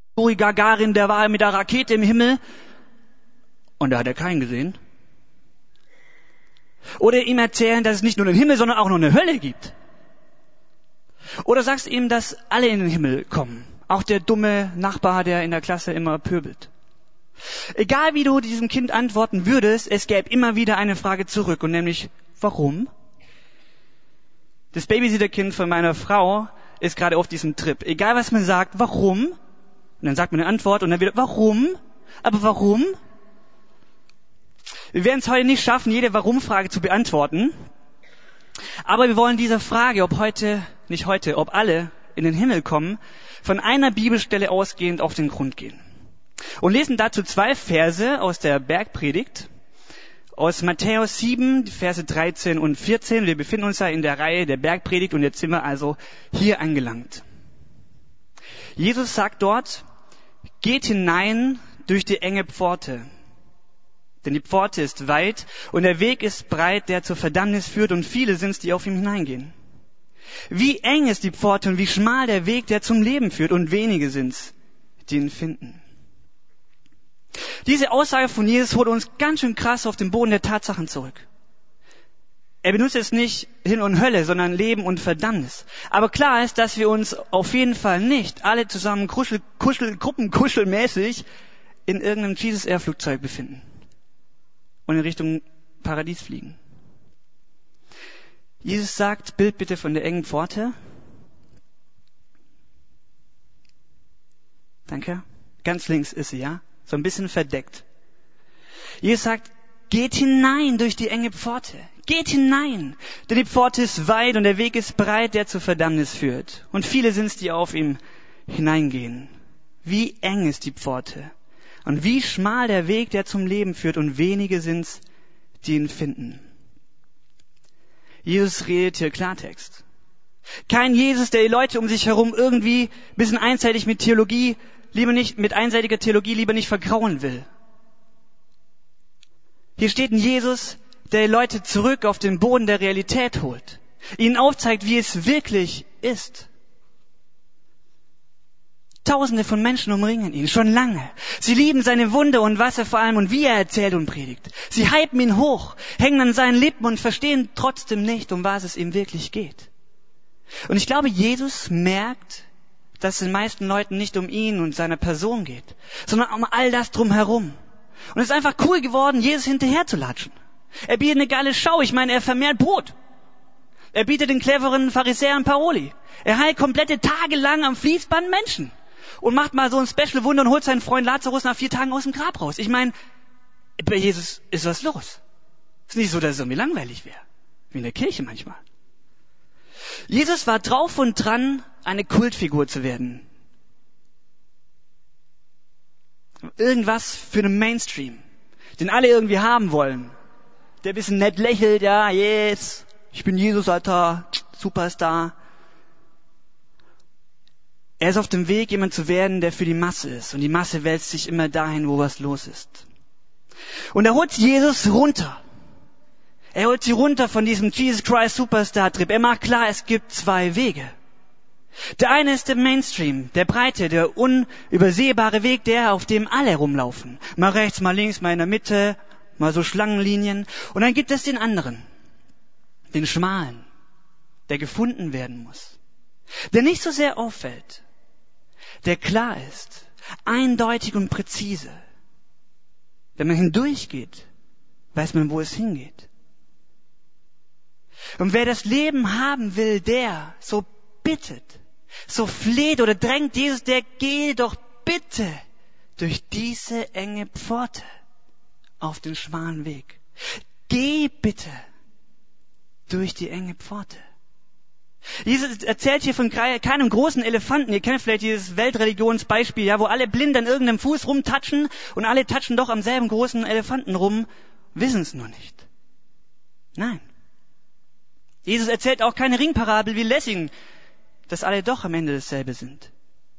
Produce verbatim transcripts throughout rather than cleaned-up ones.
Yuri Gagarin, der war mit der Rakete im Himmel und da hat er keinen gesehen. Oder ihm erzählen, dass es nicht nur den Himmel, sondern auch noch eine Hölle gibt. Oder sagst ihm, dass alle in den Himmel kommen. Auch der dumme Nachbar, der in der Klasse immer pöbelt. Egal wie du diesem Kind antworten würdest, es gäbe immer wieder eine Frage zurück. Und nämlich, warum? Das Babysitterkind von meiner Frau ist gerade auf diesem Trip. Egal was man sagt, warum? Und dann sagt man eine Antwort und dann wieder, warum? Aber warum? Wir werden es heute nicht schaffen, jede Warum-Frage zu beantworten. Aber wir wollen dieser Frage, ob heute, nicht heute, ob alle in den Himmel kommen, von einer Bibelstelle ausgehend auf den Grund gehen. Und lesen dazu zwei Verse aus der Bergpredigt, aus Matthäus sieben, die Verse dreizehn und vierzehn. Wir befinden uns ja in der Reihe der Bergpredigt und jetzt sind wir also hier angelangt. Jesus sagt dort, geht hinein durch die enge Pforte. Denn die Pforte ist weit und der Weg ist breit, der zur Verdammnis führt und viele sind's, die auf ihm hineingehen. Wie eng ist die Pforte und wie schmal der Weg, der zum Leben führt und wenige sind's, die ihn finden. Diese Aussage von Jesus holt uns ganz schön krass auf den Boden der Tatsachen zurück. Er benutzt jetzt nicht Himmel und Hölle, sondern Leben und Verdammnis. Aber klar ist, dass wir uns auf jeden Fall nicht alle zusammen kuschel, kuschel, gruppenkuschelmäßig in irgendeinem Jesus-Air-Flugzeug befinden und in Richtung Paradies fliegen. Jesus sagt, Bild bitte von der engen Pforte. Danke. Ganz links ist sie, ja? So ein bisschen verdeckt. Jesus sagt, geht hinein durch die enge Pforte. Geht hinein. Denn die Pforte ist weit und der Weg ist breit, der zur Verdammnis führt. Und viele sind's, die auf ihm hineingehen. Wie eng ist die Pforte. Und wie schmal der Weg, der zum Leben führt. Und wenige sind's, die ihn finden. Jesus redet hier Klartext. Kein Jesus, der die Leute um sich herum irgendwie ein bisschen einseitig mit Theologie, lieber nicht, mit einseitiger Theologie lieber nicht vergrauen will. Hier steht ein Jesus, der die Leute zurück auf den Boden der Realität holt. Ihnen aufzeigt, wie es wirklich ist. Tausende von Menschen umringen ihn, schon lange. Sie lieben seine Wunder und was er vor allem und wie er erzählt und predigt. Sie hypen ihn hoch, hängen an seinen Lippen und verstehen trotzdem nicht, um was es ihm wirklich geht. Und ich glaube, Jesus merkt, dass es den meisten Leuten nicht um ihn und seine Person geht, sondern um all das drumherum. Und es ist einfach cool geworden, Jesus hinterher zu latschen. Er bietet eine geile Schau, ich meine, er vermehrt Brot. Er bietet den cleveren Pharisäern Paroli. Er heilt komplette Tage lang am Fließband Menschen. Und macht mal so ein Special-Wunder und holt seinen Freund Lazarus nach vier Tagen aus dem Grab raus. Ich meine, bei Jesus ist was los. Es ist nicht so, dass es irgendwie langweilig wäre. Wie in der Kirche manchmal. Jesus war drauf und dran, eine Kultfigur zu werden. Irgendwas für den Mainstream, den alle irgendwie haben wollen. Der ein bisschen nett lächelt, ja, yes, ich bin Jesus, Alter, Superstar. Er ist auf dem Weg, jemand zu werden, der für die Masse ist. Und die Masse wälzt sich immer dahin, wo was los ist. Und er holt Jesus runter. Er holt sie runter von diesem Jesus Christ Superstar Trip. Er macht klar, es gibt zwei Wege. Der eine ist der Mainstream, der breite, der unübersehbare Weg, der, auf dem alle rumlaufen. Mal rechts, mal links, mal in der Mitte, mal so Schlangenlinien. Und dann gibt es den anderen, den schmalen, der gefunden werden muss. Der nicht so sehr auffällt, der klar ist, eindeutig und präzise. Wenn man hindurchgeht, weiß man, wo es hingeht. Und wer das Leben haben will, der so bittet, so fleht oder drängt Jesus, der gehe doch bitte durch diese enge Pforte auf den schmalen Weg. Geh bitte durch die enge Pforte. Jesus erzählt hier von keinem großen Elefanten. Ihr kennt vielleicht dieses Weltreligionsbeispiel, ja, wo alle blind an irgendeinem Fuß rumtatschen und alle tatschen doch am selben großen Elefanten rum, wissen es nur nicht. Nein. Jesus erzählt auch keine Ringparabel wie Lessing, dass alle doch am Ende dasselbe sind.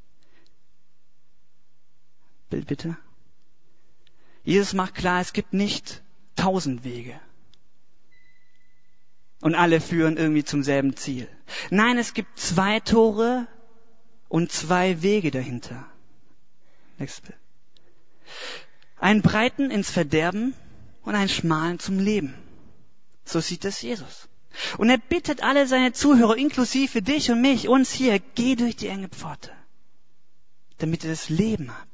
Bild bitte. Jesus macht klar, es gibt nicht tausend Wege. Und alle führen irgendwie zum selben Ziel. Nein, es gibt zwei Tore und zwei Wege dahinter. Nächstes Bild. Einen breiten ins Verderben und einen schmalen zum Leben. So sieht es Jesus. Und er bittet alle seine Zuhörer, inklusive dich und mich, uns hier, geh durch die enge Pforte, damit ihr das Leben habt.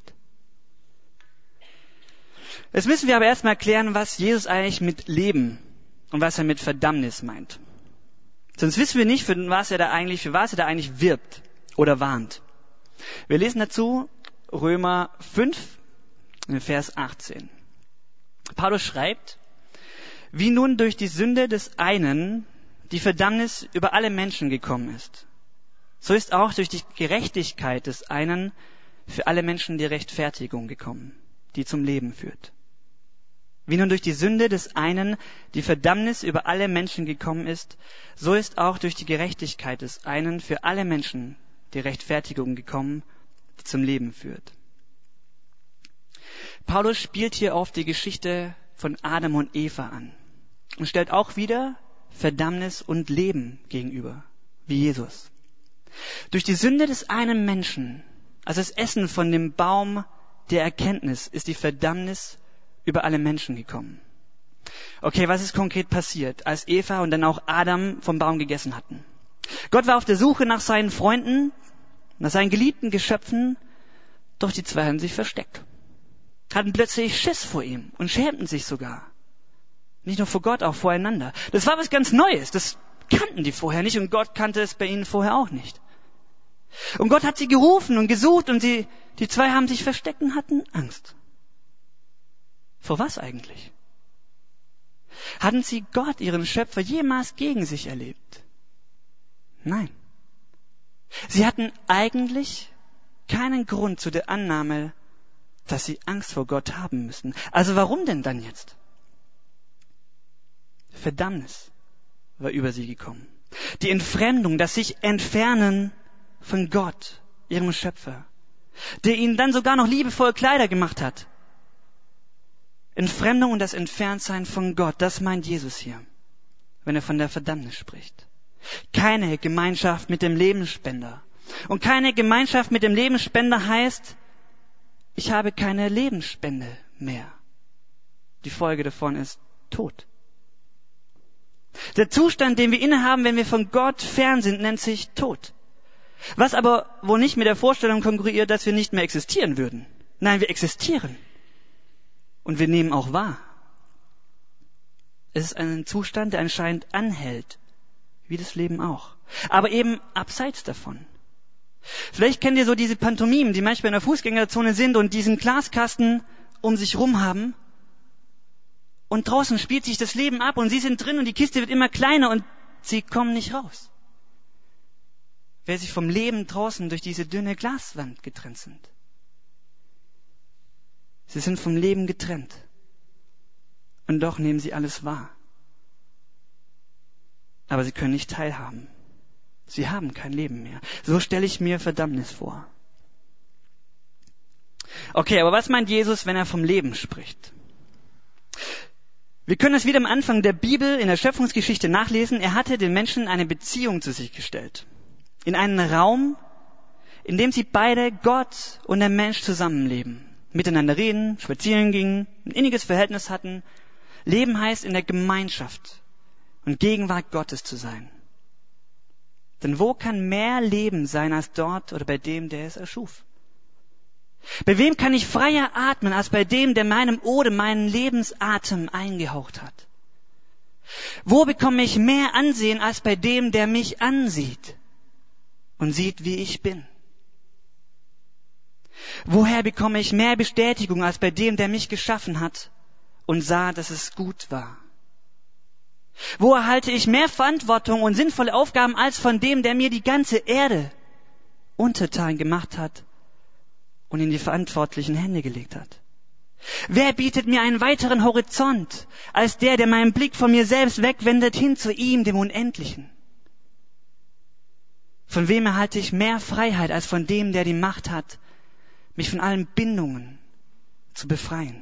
Jetzt müssen wir aber erstmal klären, was Jesus eigentlich mit Leben und was er mit Verdammnis meint. Sonst wissen wir nicht, für was er da eigentlich, für was er da eigentlich wirbt oder warnt. Wir lesen dazu Römer fünf, Vers achtzehn. Paulus schreibt, wie nun durch die Sünde des einen die Verdammnis über alle Menschen gekommen ist, so ist auch durch die Gerechtigkeit des einen für alle Menschen die Rechtfertigung gekommen, die zum Leben führt. Wie nun durch die Sünde des einen die Verdammnis über alle Menschen gekommen ist, so ist auch durch die Gerechtigkeit des einen für alle Menschen die Rechtfertigung gekommen, die zum Leben führt. Paulus spielt hier auf die Geschichte von Adam und Eva an und stellt auch wieder Verdammnis und Leben gegenüber, wie Jesus. Durch die Sünde des einen Menschen, also das Essen von dem Baum der Erkenntnis, ist die Verdammnis über alle Menschen gekommen. Okay, was ist konkret passiert, als Eva und dann auch Adam vom Baum gegessen hatten? Gott war auf der Suche nach seinen Freunden, nach seinen geliebten Geschöpfen, doch die zwei haben sich versteckt. Hatten plötzlich Schiss vor ihm und schämten sich sogar. Nicht nur vor Gott, auch voreinander. Das war was ganz Neues. Das kannten die vorher nicht und Gott kannte es bei ihnen vorher auch nicht. Und Gott hat sie gerufen und gesucht und sie, die zwei haben sich versteckt und hatten Angst. Vor was eigentlich? Hatten sie Gott, ihren Schöpfer, jemals gegen sich erlebt? Nein. Sie hatten eigentlich keinen Grund zu der Annahme, dass sie Angst vor Gott haben müssen. Also warum denn dann jetzt? Verdammnis war über sie gekommen. Die Entfremdung, das sich entfernen von Gott, ihrem Schöpfer, der ihnen dann sogar noch liebevoll Kleider gemacht hat. Entfremdung und das Entferntsein von Gott, das meint Jesus hier, wenn er von der Verdammnis spricht. Keine Gemeinschaft mit dem Lebensspender. Und keine Gemeinschaft mit dem Lebensspender heißt, ich habe keine Lebensspende mehr. Die Folge davon ist Tod. Der Zustand, den wir innehaben, wenn wir von Gott fern sind, nennt sich Tod. Was aber wohl nicht mit der Vorstellung konkurriert, dass wir nicht mehr existieren würden. Nein, wir existieren. Und wir nehmen auch wahr. Es ist ein Zustand, der anscheinend anhält, wie das Leben auch. Aber eben abseits davon. Vielleicht kennt ihr so diese Pantomimen, die manchmal in der Fußgängerzone sind und diesen Glaskasten um sich rum haben. Und draußen spielt sich das Leben ab und sie sind drin und die Kiste wird immer kleiner und sie kommen nicht raus. Wer sich vom Leben draußen durch diese dünne Glaswand getrennt sind. Sie sind vom Leben getrennt. Und doch nehmen sie alles wahr. Aber sie können nicht teilhaben. Sie haben kein Leben mehr. So stelle ich mir Verdammnis vor. Okay, aber was meint Jesus, wenn er vom Leben spricht? Wir können es wieder am Anfang der Bibel in der Schöpfungsgeschichte nachlesen. Er hatte den Menschen eine Beziehung zu sich gestellt. In einen Raum, in dem sie beide, Gott und der Mensch, zusammenleben. Miteinander reden, spazieren gingen, ein inniges Verhältnis hatten. Leben heißt, in der Gemeinschaft und Gegenwart Gottes zu sein. Denn wo kann mehr Leben sein als dort oder bei dem, der es erschuf? Bei wem kann ich freier atmen als bei dem, der meinem Odem meinen Lebensatem eingehaucht hat? Wo bekomme ich mehr Ansehen als bei dem, der mich ansieht und sieht, wie ich bin? Woher bekomme ich mehr Bestätigung als bei dem, der mich geschaffen hat und sah, dass es gut war? Wo erhalte ich mehr Verantwortung und sinnvolle Aufgaben als von dem, der mir die ganze Erde untertan gemacht hat und in die verantwortlichen Hände gelegt hat? Wer bietet mir einen weiteren Horizont als der, der meinen Blick von mir selbst wegwendet hin zu ihm, dem Unendlichen? Von wem erhalte ich mehr Freiheit als von dem, der die Macht hat, mich von allen Bindungen zu befreien?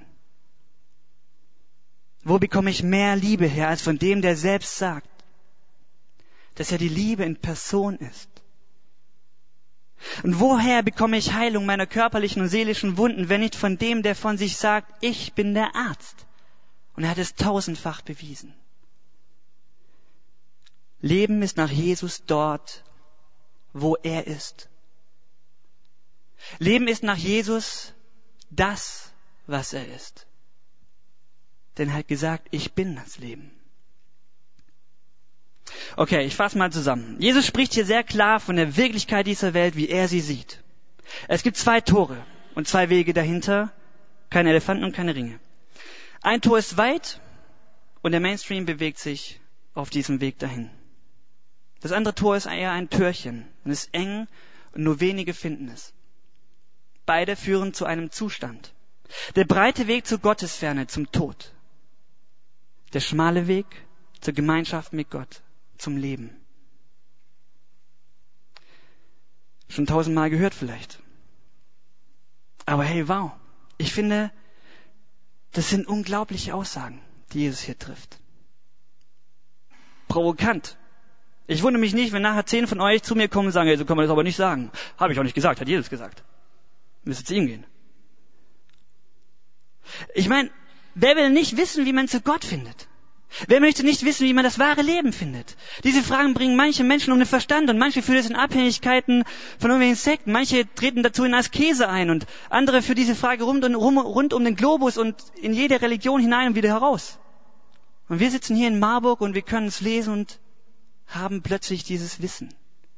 Wo bekomme ich mehr Liebe her als von dem, der selbst sagt, dass er die Liebe in Person ist? Und woher bekomme ich Heilung meiner körperlichen und seelischen Wunden, wenn nicht von dem, der von sich sagt, ich bin der Arzt? Und er hat es tausendfach bewiesen. Leben ist nach Jesus dort, wo er ist. Leben ist nach Jesus das, was er ist. Denn er hat gesagt, ich bin das Leben. Okay, ich fasse mal zusammen. Jesus spricht hier sehr klar von der Wirklichkeit dieser Welt, wie er sie sieht. Es gibt zwei Tore und zwei Wege dahinter, keine Elefanten und keine Ringe. Ein Tor ist weit und der Mainstream bewegt sich auf diesem Weg dahin. Das andere Tor ist eher ein Türchen und ist eng und nur wenige finden es. Beide führen zu einem Zustand. Der breite Weg zur Gottesferne, zum Tod. Der schmale Weg zur Gemeinschaft mit Gott, zum Leben. Schon tausendmal gehört vielleicht. Aber hey, wow. Ich finde, das sind unglaubliche Aussagen, die Jesus hier trifft. Provokant. Ich wundere mich nicht, wenn nachher zehn von euch zu mir kommen und sagen, hey, so kann man das aber nicht sagen. Habe ich auch nicht gesagt, hat Jesus gesagt. Müsste zu ihm gehen. Ich meine, wer will nicht wissen, wie man zu Gott findet? Wer möchte nicht wissen, wie man das wahre Leben findet? Diese Fragen bringen manche Menschen um den Verstand und manche führen es in Abhängigkeiten von irgendwelchen Sekten. Manche treten dazu in Askese ein und andere für diese Frage rund, und, rum, rund um den Globus und in jede Religion hinein und wieder heraus. Und wir sitzen hier in Marburg und wir können es lesen und haben plötzlich dieses Wissen,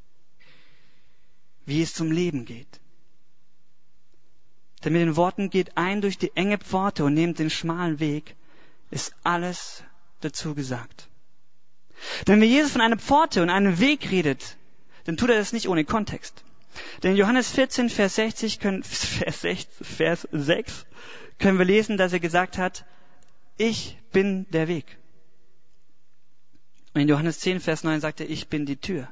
wie es zum Leben geht. Denn mit den Worten, geht ein durch die enge Pforte und nehmt den schmalen Weg, ist alles dazu gesagt. Denn wenn Jesus von einer Pforte und einem Weg redet, dann tut er das nicht ohne Kontext. Denn in Johannes vierzehn, Vers sechzig, können, Vers sechs, Vers sechs können wir lesen, dass er gesagt hat, ich bin der Weg. Und in Johannes zehn, Vers neun sagt er, ich bin die Tür.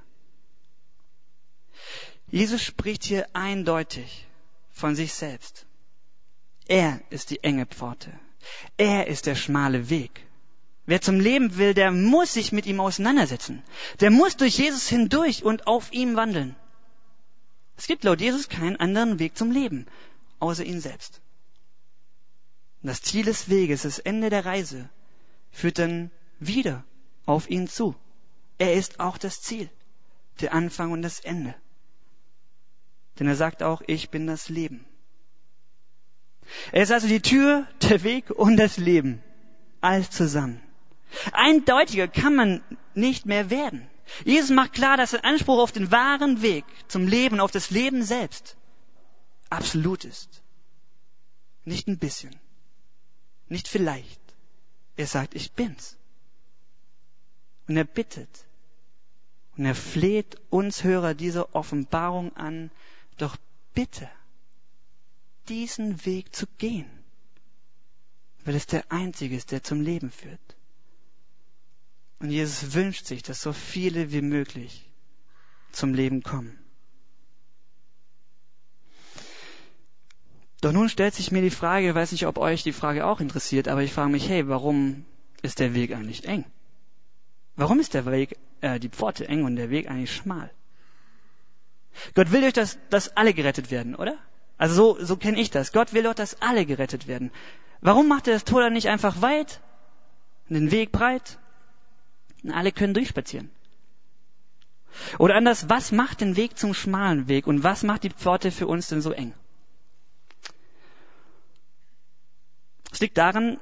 Jesus spricht hier eindeutig von sich selbst. Er ist die enge Pforte. Er ist der schmale Weg. Wer zum Leben will, der muss sich mit ihm auseinandersetzen. Der muss durch Jesus hindurch und auf ihm wandeln. Es gibt laut Jesus keinen anderen Weg zum Leben, außer ihn selbst. Und das Ziel des Weges, das Ende der Reise, führt dann wieder auf ihn zu. Er ist auch das Ziel, der Anfang und das Ende. Denn er sagt auch, ich bin das Leben. Er ist also die Tür, der Weg und das Leben. Alles zusammen. Eindeutiger kann man nicht mehr werden. Jesus macht klar, dass der Anspruch auf den wahren Weg zum Leben, auf das Leben selbst, absolut ist. Nicht ein bisschen. Nicht vielleicht. Er sagt, ich bin's. Und er bittet. Und er fleht uns Hörer dieser Offenbarung an, doch bitte diesen Weg zu gehen, weil es der einzige ist, der zum Leben führt. Und Jesus wünscht sich, dass so viele wie möglich zum Leben kommen. Doch nun stellt sich mir die Frage, ich weiß nicht, ob euch die Frage auch interessiert, aber ich frage mich, hey, warum ist der Weg eigentlich eng? Warum ist der Weg, äh, die Pforte eng und der Weg eigentlich schmal? Gott will doch, dass, dass alle gerettet werden, oder? Also so, so kenne ich das. Gott will doch, dass alle gerettet werden. Warum macht er das Tor dann nicht einfach weit und den Weg breit und alle können durchspazieren? Oder anders, was macht den Weg zum schmalen Weg und was macht die Pforte für uns denn so eng? Es liegt daran,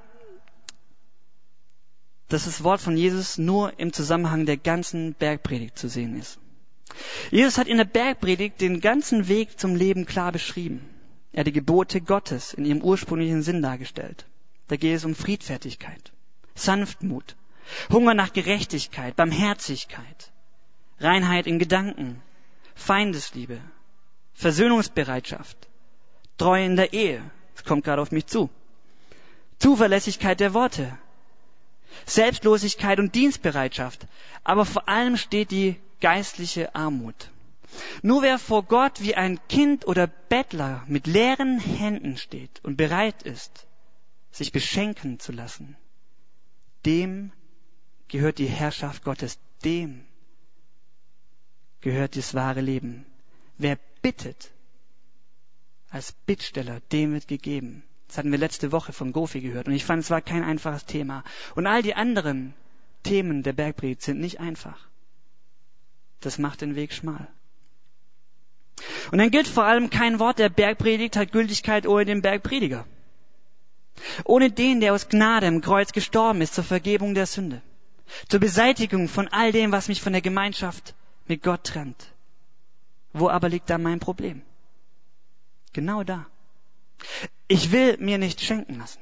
dass das Wort von Jesus nur im Zusammenhang der ganzen Bergpredigt zu sehen ist. Jesus hat in der Bergpredigt den ganzen Weg zum Leben klar beschrieben. Er hat die Gebote Gottes in ihrem ursprünglichen Sinn dargestellt. Da geht es um Friedfertigkeit, Sanftmut, Hunger nach Gerechtigkeit, Barmherzigkeit, Reinheit in Gedanken, Feindesliebe, Versöhnungsbereitschaft, Treue in der Ehe, das kommt gerade auf mich zu, Zuverlässigkeit der Worte, Selbstlosigkeit und Dienstbereitschaft, aber vor allem steht die geistliche Armut. Nur wer vor Gott wie ein Kind oder Bettler mit leeren Händen steht und bereit ist, sich beschenken zu lassen, dem gehört die Herrschaft Gottes, dem gehört das wahre Leben. Wer bittet, als Bittsteller, dem wird gegeben. Das hatten wir letzte Woche von Gofi gehört. Und ich fand, es war kein einfaches Thema. Und all die anderen Themen der Bergpredigt sind nicht einfach. Das macht den Weg schmal. Und dann gilt vor allem, kein Wort der Bergpredigt hat Gültigkeit ohne den Bergprediger. Ohne den, der aus Gnade am Kreuz gestorben ist zur Vergebung der Sünde. Zur Beseitigung von all dem, was mich von der Gemeinschaft mit Gott trennt. Wo aber liegt da mein Problem? Genau da. Ich will mir nicht schenken lassen.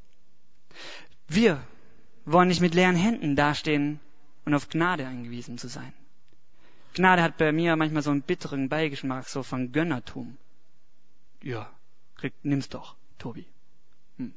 Wir wollen nicht mit leeren Händen dastehen und auf Gnade angewiesen zu sein. Gnade hat bei mir manchmal so einen bitteren Beigeschmack, so von Gönnertum. Ja, krieg, nimm's doch, Tobi. Hm.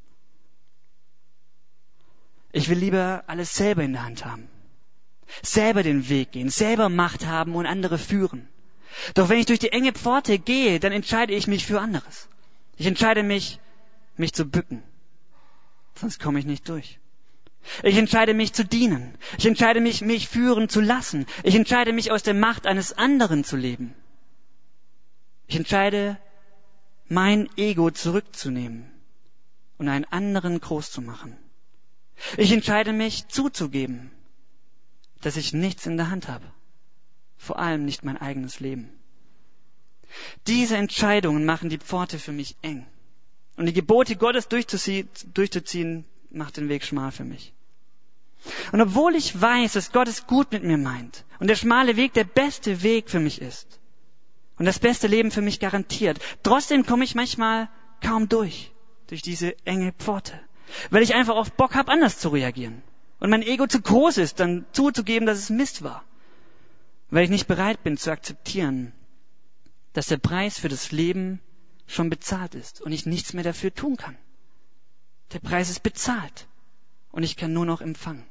Ich will lieber alles selber in der Hand haben. Selber den Weg gehen, selber Macht haben und andere führen. Doch wenn ich durch die enge Pforte gehe, dann entscheide ich mich für anderes. Ich entscheide mich, mich zu bücken. Sonst komme ich nicht durch. Ich entscheide mich zu dienen. Ich entscheide mich, mich führen zu lassen. Ich entscheide mich, aus der Macht eines anderen zu leben. Ich entscheide, mein Ego zurückzunehmen und einen anderen groß zu machen. Ich entscheide mich, zuzugeben, dass ich nichts in der Hand habe. Vor allem nicht mein eigenes Leben. Diese Entscheidungen machen die Pforte für mich eng. Und die Gebote Gottes durchzuziehen, durchzuziehen, macht den Weg schmal für mich. Und obwohl ich weiß, dass Gott es gut mit mir meint und der schmale Weg der beste Weg für mich ist und das beste Leben für mich garantiert, trotzdem komme ich manchmal kaum durch, durch diese enge Pforte, weil ich einfach auf Bock habe, anders zu reagieren und mein Ego zu groß ist, dann zuzugeben, dass es Mist war, weil ich nicht bereit bin zu akzeptieren, dass der Preis für das Leben schon bezahlt ist und ich nichts mehr dafür tun kann. Der Preis ist bezahlt und ich kann nur noch empfangen.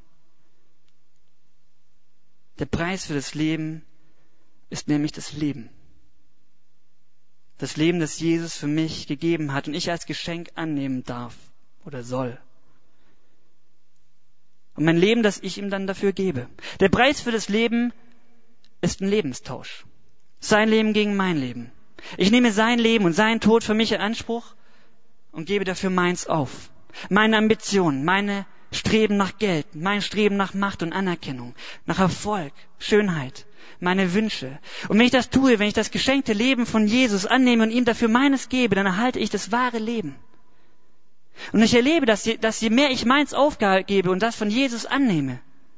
Der Preis für das Leben ist nämlich das Leben. Das Leben, das Jesus für mich gegeben hat und ich als Geschenk annehmen darf oder soll. Und mein Leben, das ich ihm dann dafür gebe. Der Preis für das Leben ist ein Lebenstausch. Sein Leben gegen mein Leben. Ich nehme sein Leben und seinen Tod für mich in Anspruch und gebe dafür meins auf. Meine Ambitionen, meine Streben nach Geld, mein Streben nach Macht und Anerkennung, nach Erfolg, Schönheit, meine Wünsche. Und wenn ich das tue, wenn ich das geschenkte Leben von Jesus annehme und ihm dafür meines gebe, dann erhalte ich das wahre Leben. Und ich erlebe, dass je, dass je mehr ich meins aufgebe und das von Jesus annehme,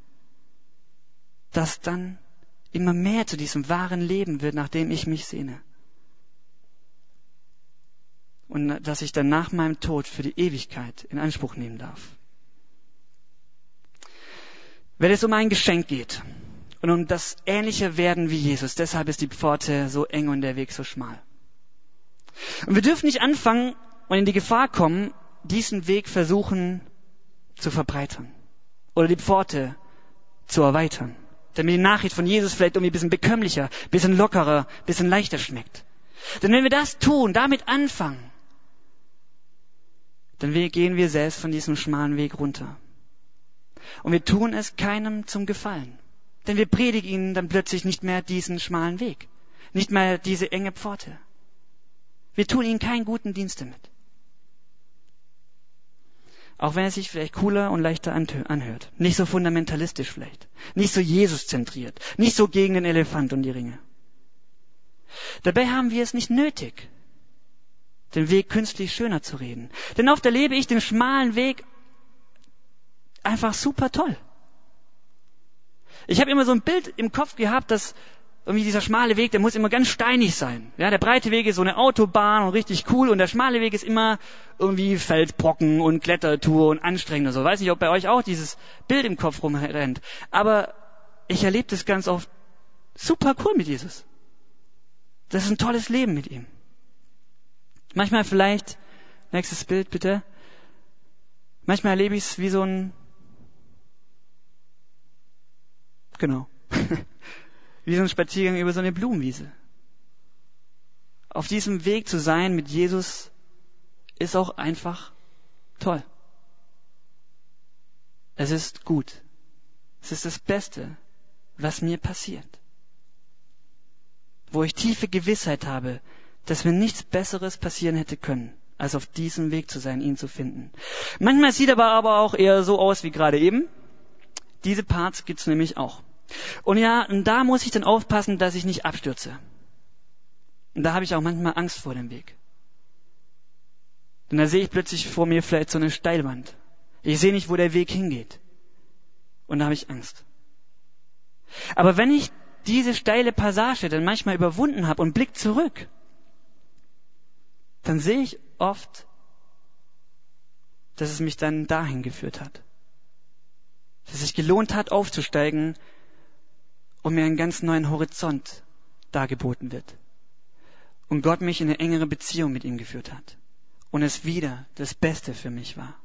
dass dann immer mehr zu diesem wahren Leben wird, nach dem ich mich sehne. Und dass ich dann nach meinem Tod für die Ewigkeit in Anspruch nehmen darf. Wenn es um ein Geschenk geht und um das ähnliche Werden wie Jesus, deshalb ist die Pforte so eng und der Weg so schmal. Und wir dürfen nicht anfangen und in die Gefahr kommen, diesen Weg versuchen zu verbreitern oder die Pforte zu erweitern, damit die Nachricht von Jesus vielleicht irgendwie ein bisschen bekömmlicher, ein bisschen lockerer, ein bisschen leichter schmeckt. Denn wenn wir das tun, damit anfangen, dann gehen wir selbst von diesem schmalen Weg runter. Und wir tun es keinem zum Gefallen. Denn wir predigen ihnen dann plötzlich nicht mehr diesen schmalen Weg, nicht mehr diese enge Pforte. Wir tun ihnen keinen guten Dienst damit. Auch wenn es sich vielleicht cooler und leichter anhört. Nicht so fundamentalistisch vielleicht. Nicht so Jesus-zentriert. Nicht so gegen den Elefant und die Ringe. Dabei haben wir es nicht nötig, den Weg künstlich schöner zu reden. Denn oft erlebe ich den schmalen Weg einfach super toll. Ich habe immer so ein Bild im Kopf gehabt, dass irgendwie dieser schmale Weg, der muss immer ganz steinig sein. Ja, der breite Weg ist so eine Autobahn und richtig cool und der schmale Weg ist immer irgendwie Felsbrocken und Klettertour und anstrengend und so. Weiß nicht, ob bei euch auch dieses Bild im Kopf rumrennt. Aber ich erlebe das ganz oft super cool mit Jesus. Das ist ein tolles Leben mit ihm. Manchmal vielleicht, nächstes Bild bitte. Manchmal erlebe ich es wie so ein, genau, wie so ein Spaziergang über so eine Blumenwiese. Auf diesem Weg zu sein mit Jesus ist auch einfach toll. Es ist gut. Es ist das Beste, was mir passiert. wo ich tiefe Gewissheit habe, dass mir nichts Besseres passieren hätte können, als auf diesem Weg zu sein, ihn zu finden. Manchmal sieht er aber auch eher so aus wie gerade eben. Diese Parts gibt's nämlich auch. Und ja, und da muss ich dann aufpassen, dass ich nicht abstürze. Und da habe ich auch manchmal Angst vor dem Weg. Denn da sehe ich plötzlich vor mir vielleicht so eine Steilwand. Ich sehe nicht, wo der Weg hingeht. Und da habe ich Angst. Aber wenn ich diese steile Passage dann manchmal überwunden habe und blick zurück, dann sehe ich oft, dass es mich dann dahin geführt hat. Dass es sich gelohnt hat, aufzusteigen und mir einen ganz neuen Horizont dargeboten wird. Und Gott mich in eine engere Beziehung mit ihm geführt hat. Und es wieder das Beste für mich war.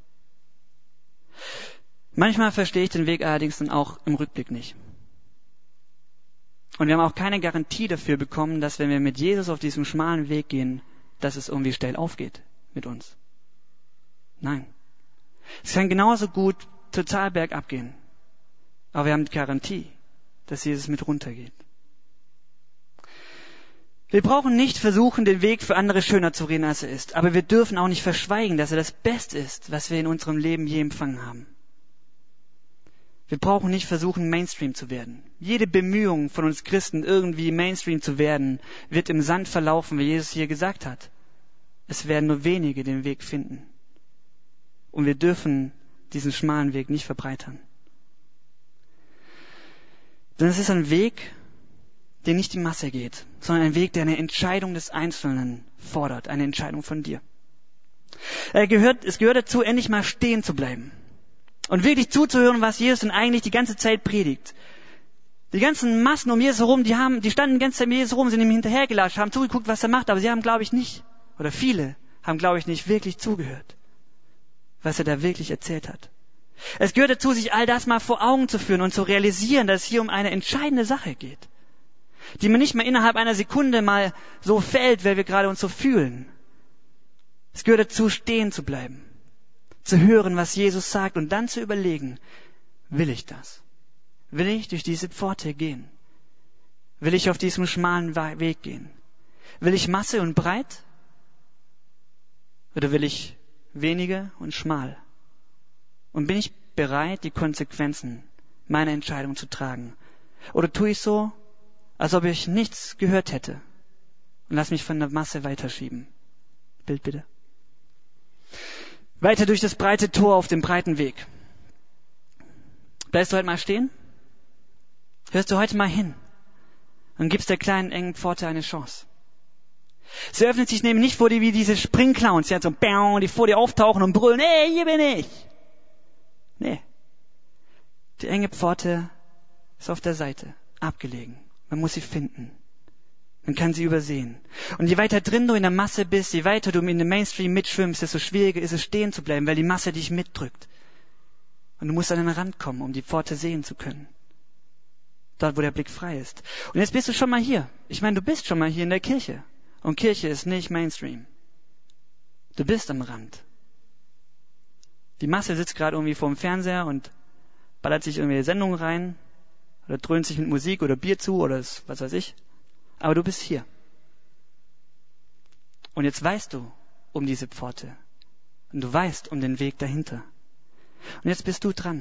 Manchmal verstehe ich den Weg allerdings dann auch im Rückblick nicht. Und wir haben auch keine Garantie dafür bekommen, dass wenn wir mit Jesus auf diesem schmalen Weg gehen, dass es irgendwie steil aufgeht mit uns. Nein. Es kann genauso gut total bergab gehen. Aber wir haben die Garantie, dass Jesus mit runtergeht. Wir brauchen nicht versuchen, den Weg für andere schöner zu reden, als er ist. Aber wir dürfen auch nicht verschweigen, dass er das Beste ist, was wir in unserem Leben je empfangen haben. Wir brauchen nicht versuchen, Mainstream zu werden. Jede Bemühung von uns Christen, irgendwie Mainstream zu werden, wird im Sand verlaufen, wie Jesus hier gesagt hat. Es werden nur wenige den Weg finden. Und wir dürfen diesen schmalen Weg nicht verbreitern. Denn es ist ein Weg, der nicht die Masse geht, sondern ein Weg, der eine Entscheidung des Einzelnen fordert, eine Entscheidung von dir. Er gehört, es gehört dazu, endlich mal stehen zu bleiben und wirklich zuzuhören, was Jesus denn eigentlich die ganze Zeit predigt. Die ganzen Massen um Jesus herum, die haben, die standen die ganze Zeit mit Jesus herum, sind ihm hinterhergelatscht, haben zugeguckt, was er macht, aber sie haben, glaube ich, nicht, oder viele haben, glaube ich, nicht wirklich zugehört, was er da wirklich erzählt hat. Es gehört dazu, sich all das mal vor Augen zu führen und zu realisieren, dass es hier um eine entscheidende Sache geht, die man nicht mal innerhalb einer Sekunde mal so fällt, weil wir gerade uns so fühlen. Es gehört dazu, stehen zu bleiben, zu hören, was Jesus sagt und dann zu überlegen, will ich das? Will ich durch diese Pforte gehen? Will ich auf diesem schmalen Weg gehen? Will ich Masse und breit? Oder will ich wenige und schmal? Und bin ich bereit, die Konsequenzen meiner Entscheidung zu tragen? Oder tue ich so, als ob ich nichts gehört hätte und lass mich von der Masse weiterschieben? Bild bitte. Weiter durch das breite Tor auf dem breiten Weg. Bleibst du heute mal stehen? Hörst du heute mal hin und gibst der kleinen engen Pforte eine Chance? Sie öffnet sich nämlich nicht vor dir wie diese Springclowns, die halt so bäm, die vor dir auftauchen und brüllen, hey, hier bin ich. Nee. Die enge Pforte ist auf der Seite, abgelegen. Man muss sie finden. Man kann sie übersehen. Und je weiter drin du in der Masse bist, je weiter du in dem Mainstream mitschwimmst, desto schwieriger ist es, stehen zu bleiben, weil die Masse dich mitdrückt. Und du musst an den Rand kommen, um die Pforte sehen zu können. Dort, wo der Blick frei ist. Und jetzt bist du schon mal hier. Ich meine, du bist schon mal hier in der Kirche. Und Kirche ist nicht Mainstream. Du bist am Rand. Die Masse sitzt gerade irgendwie vor dem Fernseher und ballert sich irgendwelche Sendungen rein oder dröhnt sich mit Musik oder Bier zu oder was weiß ich. Aber du bist hier. Und jetzt weißt du um diese Pforte. Und du weißt um den Weg dahinter. Und jetzt bist du dran.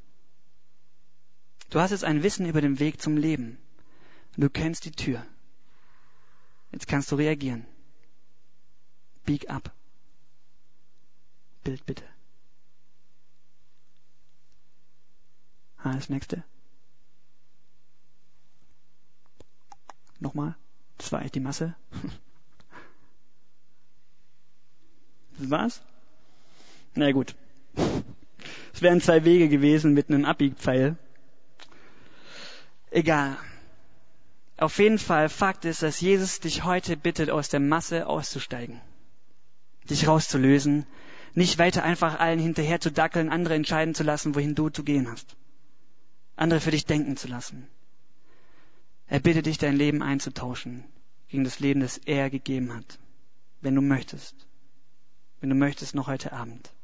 Du hast jetzt ein Wissen über den Weg zum Leben. Und du kennst die Tür. Jetzt kannst du reagieren. Bieg ab. Bild bitte. Ah, das nächste. Nochmal. Das war echt die Masse. Das war's? Na gut. Es wären zwei Wege gewesen mit einem Abbiegpfeil. Egal. Auf jeden Fall, Fakt ist, dass Jesus dich heute bittet, aus der Masse auszusteigen. Dich rauszulösen. Nicht weiter einfach allen hinterher zu dackeln, andere entscheiden zu lassen, wohin du zu gehen hast. Andere für dich denken zu lassen. Er bittet dich, dein Leben einzutauschen gegen das Leben, das er gegeben hat. Wenn du möchtest. Wenn du möchtest, noch heute Abend.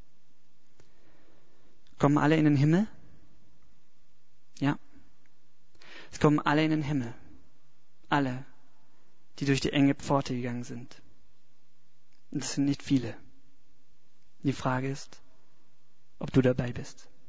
Kommen alle in den Himmel? Ja. Es kommen alle in den Himmel. Alle, die durch die enge Pforte gegangen sind. Und das sind nicht viele. Die Frage ist, ob du dabei bist.